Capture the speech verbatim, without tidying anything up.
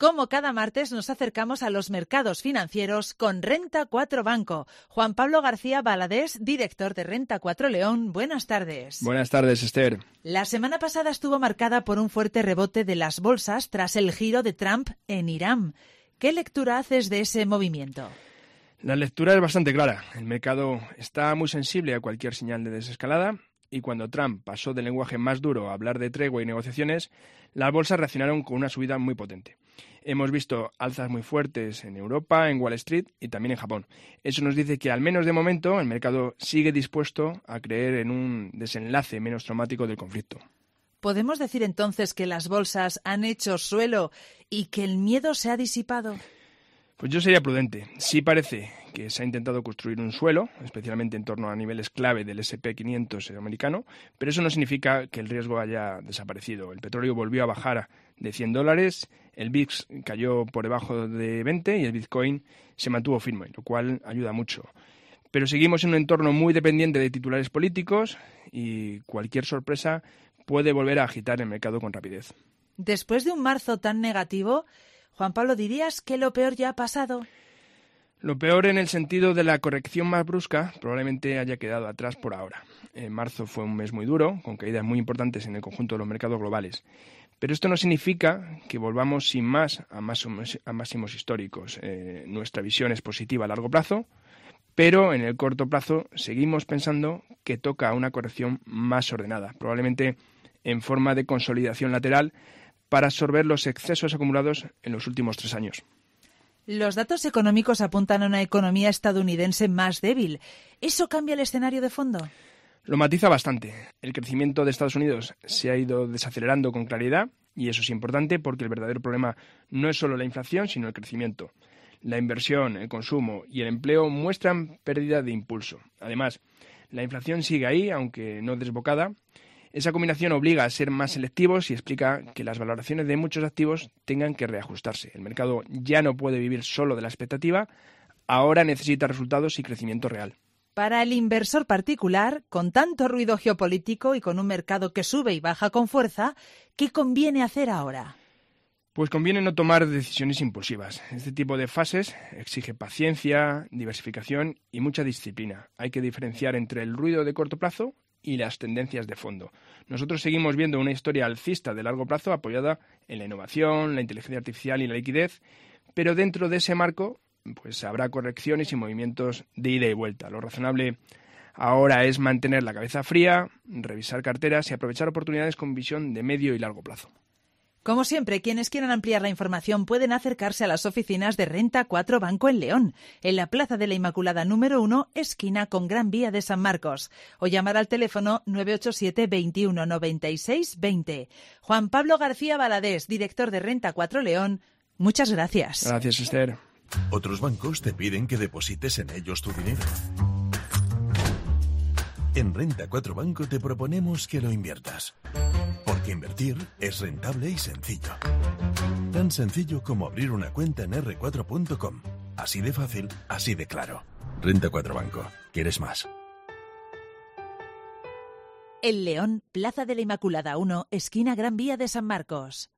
Como cada martes nos acercamos a los mercados financieros con Renta cuatro Banco. Juan Pablo García Valadés, director de Renta cuatro León. Buenas tardes. Buenas tardes, Esther. La semana pasada estuvo marcada por un fuerte rebote de las bolsas tras el giro de Trump en Irán. ¿Qué lectura haces de ese movimiento? La lectura es bastante clara. El mercado está muy sensible a cualquier señal de desescalada y cuando Trump pasó del lenguaje más duro a hablar de tregua y negociaciones, las bolsas reaccionaron con una subida muy potente. Hemos visto alzas muy fuertes en Europa, en Wall Street y también en Japón. Eso nos dice que, al menos de momento, el mercado sigue dispuesto a creer en un desenlace menos traumático del conflicto. ¿Podemos decir entonces que las bolsas han hecho suelo y que el miedo se ha disipado? Pues yo sería prudente. Sí parece que se ha intentado construir un suelo, especialmente en torno a niveles clave del ese and pe quinientos americano, pero eso no significa que el riesgo haya desaparecido. El petróleo volvió a bajar de cien dólares, el V I X cayó por debajo de veinte y el Bitcoin se mantuvo firme, lo cual ayuda mucho. Pero seguimos en un entorno muy dependiente de titulares políticos y cualquier sorpresa puede volver a agitar el mercado con rapidez. Después de un marzo tan negativo, Juan Pablo, ¿dirías que lo peor ya ha pasado? Lo peor en el sentido de la corrección más brusca probablemente haya quedado atrás por ahora. En marzo fue un mes muy duro, con caídas muy importantes en el conjunto de los mercados globales. Pero esto no significa que volvamos sin más a, máximos, a máximos históricos. Eh, nuestra visión es positiva a largo plazo, pero en el corto plazo seguimos pensando que toca una corrección más ordenada, probablemente en forma de consolidación lateral para absorber los excesos acumulados en los últimos tres años. Los datos económicos apuntan a una economía estadounidense más débil. ¿Eso cambia el escenario de fondo? Lo matiza bastante. El crecimiento de Estados Unidos se ha ido desacelerando con claridad y eso es importante porque el verdadero problema no es solo la inflación, sino el crecimiento. La inversión, el consumo y el empleo muestran pérdida de impulso. Además, la inflación sigue ahí, aunque no desbocada. Esa combinación obliga a ser más selectivos y explica que las valoraciones de muchos activos tengan que reajustarse. El mercado ya no puede vivir solo de la expectativa, ahora necesita resultados y crecimiento real. Para el inversor particular, con tanto ruido geopolítico y con un mercado que sube y baja con fuerza, ¿qué conviene hacer ahora? Pues conviene no tomar decisiones impulsivas. Este tipo de fases exige paciencia, diversificación y mucha disciplina. Hay que diferenciar entre el ruido de corto plazo y las tendencias de fondo. Nosotros seguimos viendo una historia alcista de largo plazo apoyada en la innovación, la inteligencia artificial y la liquidez, pero dentro de ese marco pues habrá correcciones y movimientos de ida y vuelta. Lo razonable ahora es mantener la cabeza fría, revisar carteras y aprovechar oportunidades con visión de medio y largo plazo. Como siempre, quienes quieran ampliar la información pueden acercarse a las oficinas de Renta cuatro Banco en León, en la Plaza de la Inmaculada número uno, esquina con Gran Vía de San Marcos, o llamar al teléfono nueve ocho siete, veintiuno, noventa y seis, veinte. Juan Pablo García Valadés, director de Renta cuatro León, muchas gracias. Gracias, Esther. Otros bancos te piden que deposites en ellos tu dinero. En Renta cuatro Banco te proponemos que lo inviertas. Porque invertir es rentable y sencillo. Tan sencillo como abrir una cuenta en erre cuatro punto com. Así de fácil, así de claro. Renta cuatro Banco. ¿Quieres más? El León, Plaza de la Inmaculada uno, esquina Gran Vía de San Marcos.